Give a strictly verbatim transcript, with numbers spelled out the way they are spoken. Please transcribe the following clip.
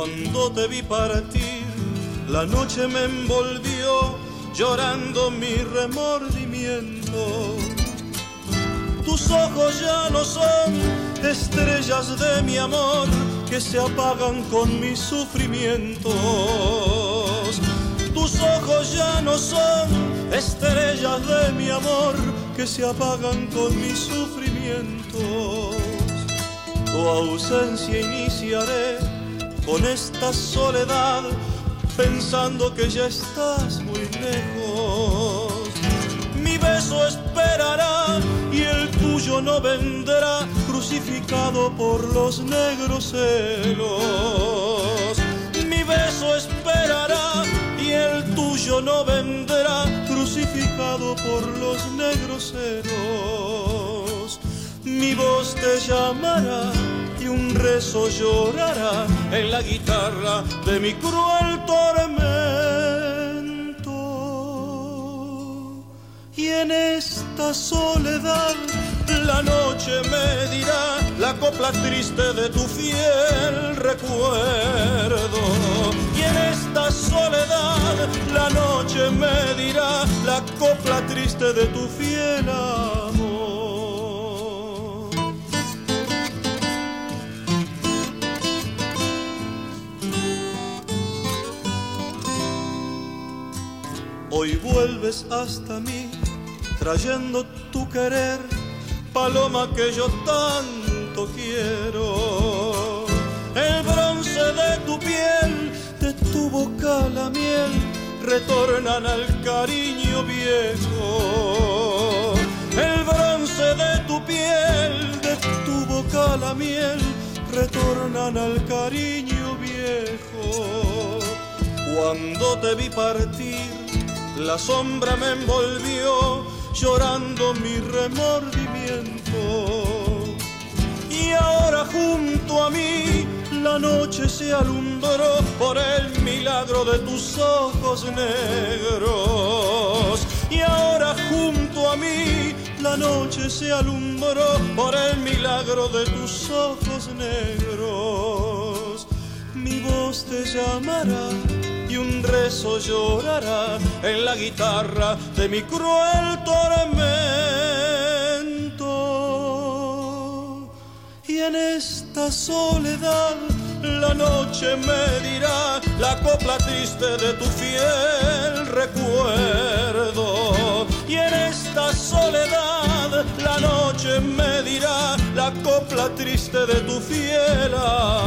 Cuando te vi partir, la noche me envolvió, llorando mi remordimiento. Tus ojos ya no son estrellas de mi amor que se apagan con mis sufrimientos. Tus ojos ya no son estrellas de mi amor que se apagan con mis sufrimientos. Tu ausencia iniciaré con esta soledad, pensando que ya estás muy lejos. Mi beso esperará y el tuyo no vendrá, crucificado por los negros celos. Mi beso esperará y el tuyo no vendrá, crucificado por los negros celos. Mi voz te llamará y un rezo llorará en la guitarra de mi cruel tormento. Y en esta soledad la noche me dirá la copla triste de tu fiel recuerdo. Y en esta soledad la noche me dirá la copla triste de tu fiel amor. Hoy vuelves hasta mí, trayendo tu querer, paloma que yo tanto quiero. El bronce de tu piel, de tu boca la miel, retornan al cariño viejo. El bronce de tu piel, de tu boca la miel, retornan al cariño viejo. Cuando te vi partir, la sombra me envolvió, llorando mi remordimiento. Y ahora junto a mí la noche se alumbró por el milagro de tus ojos negros. Y ahora junto a mí la noche se alumbró por el milagro de tus ojos negros. Mi voz te llamará y un rezo llorará en la guitarra de mi cruel tormento. Y en esta soledad la noche me dirá la copla triste de tu fiel recuerdo. Y en esta soledad la noche me dirá la copla triste de tu fiel amor.